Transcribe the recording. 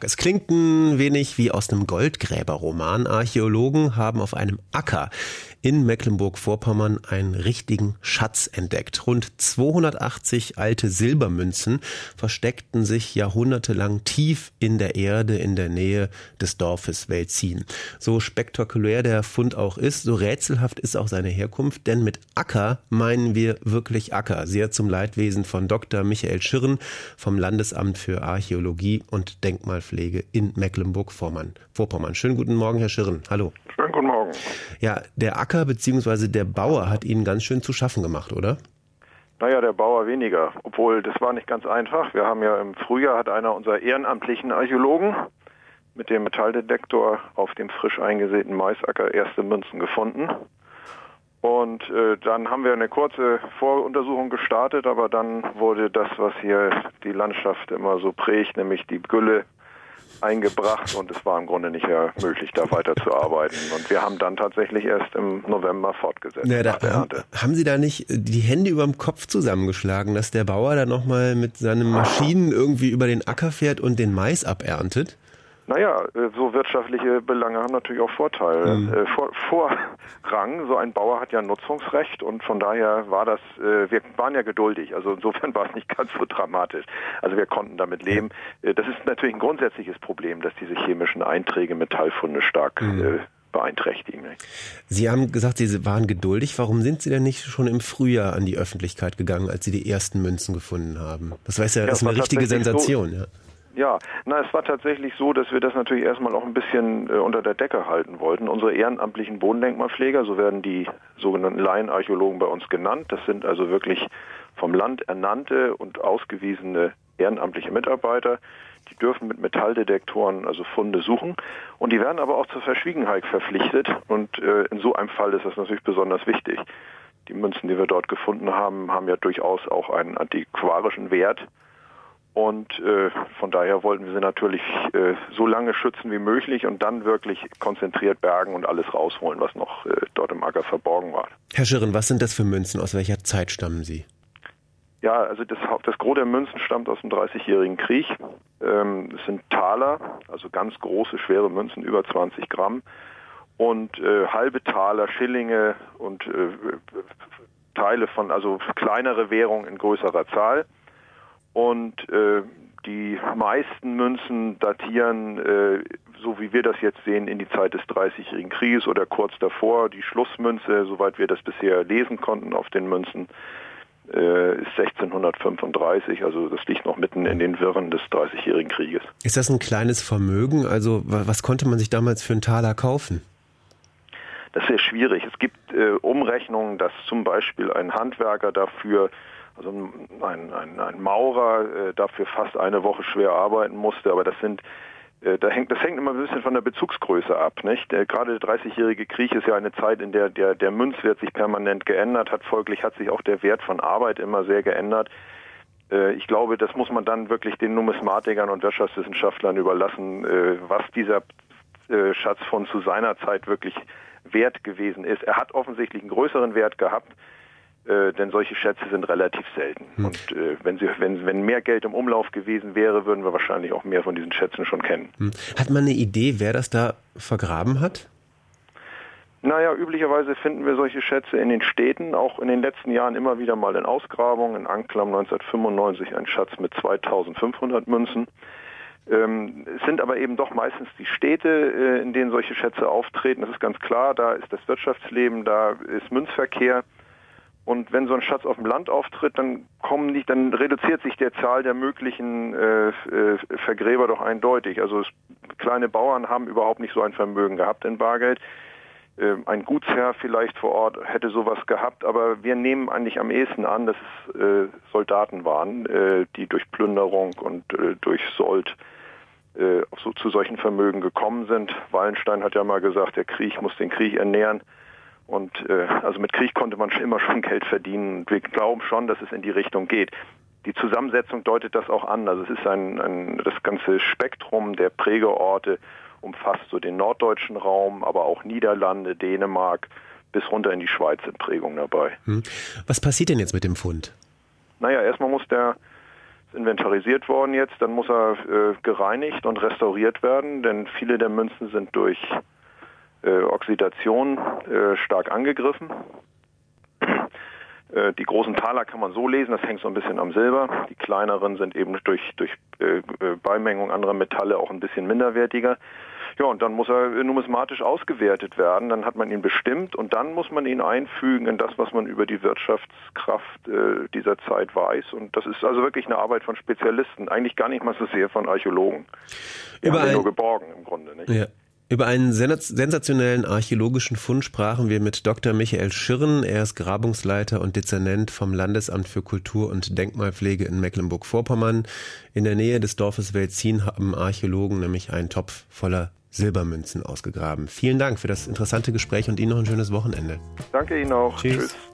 Tag. Es klingt ein wenig wie aus einem Goldgräberroman. Archäologen haben auf einem Acker in Mecklenburg-Vorpommern einen richtigen Schatz entdeckt. Rund 280 alte Silbermünzen versteckten sich jahrhundertelang tief in der Erde in der Nähe des Dorfes Welzin. So spektakulär der Fund auch ist, so rätselhaft ist auch seine Herkunft, denn mit Acker meinen wir wirklich Acker. Sehr zum Leidwesen von Dr. Michael Schirren vom Landesamt für Archäologie und Denkmalpflege in Mecklenburg-Vorpommern. Schönen guten Morgen, Herr Schirren. Hallo. Schönen guten Morgen. Ja, der Acker bzw. der Bauer hat Ihnen ganz schön zu schaffen gemacht, oder? Naja, der Bauer weniger, obwohl das war nicht ganz einfach. Wir haben ja im Frühjahr hat einer unserer ehrenamtlichen Archäologen mit dem Metalldetektor auf dem frisch eingesäten Maisacker erste Münzen gefunden. Und dann haben wir eine kurze Voruntersuchung gestartet, aber dann wurde das, was hier die Landschaft immer so prägt, nämlich die Gülle, eingebracht und es war im Grunde nicht mehr möglich, da weiterzuarbeiten. Und wir haben dann tatsächlich erst im November fortgesetzt. Ja, haben Sie da nicht die Hände über dem Kopf zusammengeschlagen, dass der Bauer da nochmal mit seinen Maschinen irgendwie über den Acker fährt und den Mais aberntet? Naja, so wirtschaftliche Belange haben natürlich auch Vorteile. Vorrang, so ein Bauer hat ja Nutzungsrecht und von daher war das, wir waren ja geduldig, also insofern war es nicht ganz so dramatisch. Also wir konnten damit leben. Das ist natürlich ein grundsätzliches Problem, dass diese chemischen Einträge Metallfunde stark beeinträchtigen. Sie haben gesagt, Sie waren geduldig. Warum sind Sie denn nicht schon im Frühjahr an die Öffentlichkeit gegangen, als Sie die ersten Münzen gefunden haben? Das ist eine richtige Sensation, so, ja. Ja, es war tatsächlich so, dass wir das natürlich erstmal auch ein bisschen unter der Decke halten wollten. Unsere ehrenamtlichen Bodendenkmalpfleger, so werden die sogenannten Laienarchäologen bei uns genannt, das sind also wirklich vom Land ernannte und ausgewiesene ehrenamtliche Mitarbeiter, die dürfen mit Metalldetektoren also Funde suchen und die werden aber auch zur Verschwiegenheit verpflichtet und in so einem Fall ist das natürlich besonders wichtig. Die Münzen, die wir dort gefunden haben, haben ja durchaus auch einen antiquarischen Wert. Und von daher wollten wir sie natürlich so lange schützen wie möglich und dann wirklich konzentriert bergen und alles rausholen, was noch dort im Acker verborgen war. Herr Schirren, was sind das für Münzen? Aus welcher Zeit stammen sie? Ja, also das Gros der Münzen stammt aus dem 30-jährigen Krieg. Es sind Taler, also ganz große, schwere Münzen, über 20 Gramm. Und halbe Taler, Schillinge und Teile von, also kleinere Währungen in größerer Zahl. Und die meisten Münzen datieren, so wie wir das jetzt sehen, in die Zeit des 30-jährigen Krieges oder kurz davor. Die Schlussmünze, soweit wir das bisher lesen konnten auf den Münzen, ist 1635, also das liegt noch mitten in den Wirren des 30-jährigen Krieges. Ist das ein kleines Vermögen? Also was konnte man sich damals für einen Taler kaufen? Das ist sehr schwierig. Es gibt Umrechnungen, dass zum Beispiel ein Handwerker dafür, also ein Maurer dafür fast eine Woche schwer arbeiten musste, aber das hängt immer ein bisschen von der Bezugsgröße ab, nicht? Gerade der 30-jährige Krieg ist ja eine Zeit, in der der Münzwert sich permanent geändert hat. Folglich hat sich auch der Wert von Arbeit immer sehr geändert. Ich glaube, das muss man dann wirklich den Numismatikern und Wirtschaftswissenschaftlern überlassen, was dieser Schatzfund zu seiner Zeit wirklich wert gewesen ist. Er hat offensichtlich einen größeren Wert gehabt, denn solche Schätze sind relativ selten. Und wenn mehr Geld im Umlauf gewesen wäre, würden wir wahrscheinlich auch mehr von diesen Schätzen schon kennen. Hat man eine Idee, wer das da vergraben hat? Naja, üblicherweise finden wir solche Schätze in den Städten, auch in den letzten Jahren immer wieder mal in Ausgrabungen. In Anklam 1995 ein Schatz mit 2500 Münzen. Es sind aber eben doch meistens die Städte, in denen solche Schätze auftreten. Das ist ganz klar, da ist das Wirtschaftsleben, da ist Münzverkehr. Und wenn so ein Schatz auf dem Land auftritt, dann reduziert sich die Zahl der möglichen Vergräber doch eindeutig. Also kleine Bauern haben überhaupt nicht so ein Vermögen gehabt in Bargeld. Ein Gutsherr vielleicht vor Ort hätte sowas gehabt, aber wir nehmen eigentlich am ehesten an, dass es Soldaten waren, die durch Plünderung und durch Sold zu solchen Vermögen gekommen sind. Wallenstein hat ja mal gesagt, der Krieg muss den Krieg ernähren. Und also mit Krieg konnte man immer schon Geld verdienen. Wir glauben schon, dass es in die Richtung geht. Die Zusammensetzung deutet das auch an. Also es ist das ganze Spektrum der Prägeorte umfasst so den norddeutschen Raum, aber auch Niederlande, Dänemark bis runter in die Schweiz sind Prägungen dabei. Was passiert denn jetzt mit dem Fund? Naja, erstmal muss der inventarisiert worden jetzt, dann muss er gereinigt und restauriert werden, denn viele der Münzen sind durch Oxidation stark angegriffen. Die großen Taler kann man so lesen, das hängt so ein bisschen am Silber. Die kleineren sind eben durch Beimengung anderer Metalle auch ein bisschen minderwertiger. Ja, und dann muss er numismatisch ausgewertet werden. Dann hat man ihn bestimmt und dann muss man ihn einfügen in das, was man über die Wirtschaftskraft dieser Zeit weiß. Und das ist also wirklich eine Arbeit von Spezialisten, eigentlich gar nicht mal so sehr von Archäologen. Die haben den nur geborgen im Grunde, nicht? Ja. Über einen sensationellen archäologischen Fund sprachen wir mit Dr. Michael Schirren. Er ist Grabungsleiter und Dezernent vom Landesamt für Kultur- und Denkmalpflege in Mecklenburg-Vorpommern. In der Nähe des Dorfes Welzin haben Archäologen nämlich einen Topf voller Silbermünzen ausgegraben. Vielen Dank für das interessante Gespräch und Ihnen noch ein schönes Wochenende. Danke Ihnen auch. Tschüss.